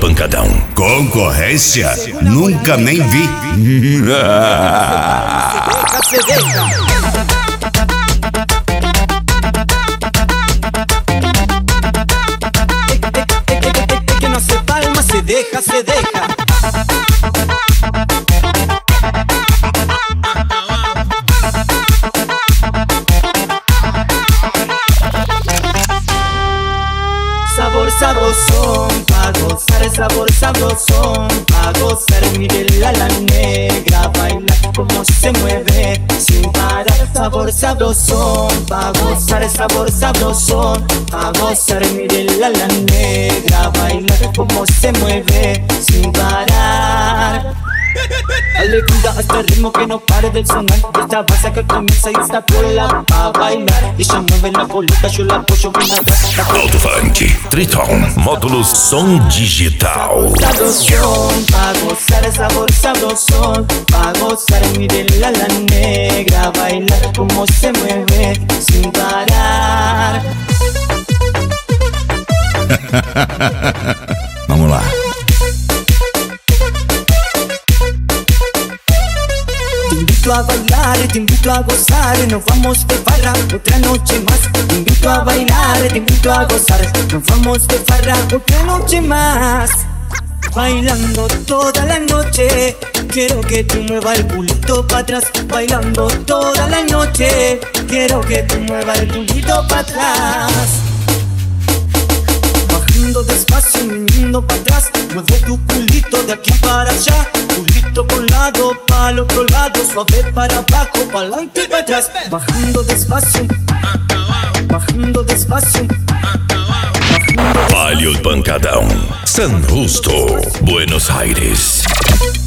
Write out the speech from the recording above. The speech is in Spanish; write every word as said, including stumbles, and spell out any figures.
Pancadão. Concorrência? Nunca nem vi. Que no se palma, se deja, se deja. Sabor sabrosón, pa' gozar, sabor sabrosón, pa' gozar. Mírela la negra, baila como se mueve sin parar. Sabor sabrosón, pa' gozar, sabor sabrosón, pa' gozar. Mírela la negra, baila como se mueve sin parar. Dale cuida a este ritmo que no pare del sonar. Esta base que comienza y esta piola pa' bailar. Ella mueve la colita, yo la apoyo bien atrás. Alto Funk, Triton, módulos som digital. Sabrosón, pa' gozar, sabor sabrosón, pa' gozar. Mírela la negra, bailar como se mueve sin parar. Vamos lá. Te invito a bailar, te invito a gozar, nos vamos de farra otra noche más. Te invito a bailar, te invito a gozar, nos vamos de farra otra noche más. Bailando toda la noche, quiero que tú muevas el culito para atrás. Bailando toda la noche, quiero que tú muevas el culito para atrás. Bajando despacio, viniendo para atrás, mueve tu culito de aquí para allá. Culito por un lado, para el otro lado, suave para abajo, para adelante y para atrás. Bajando despacio, bajando despacio. Baile Pancadão, San Justo, Buenos Aires.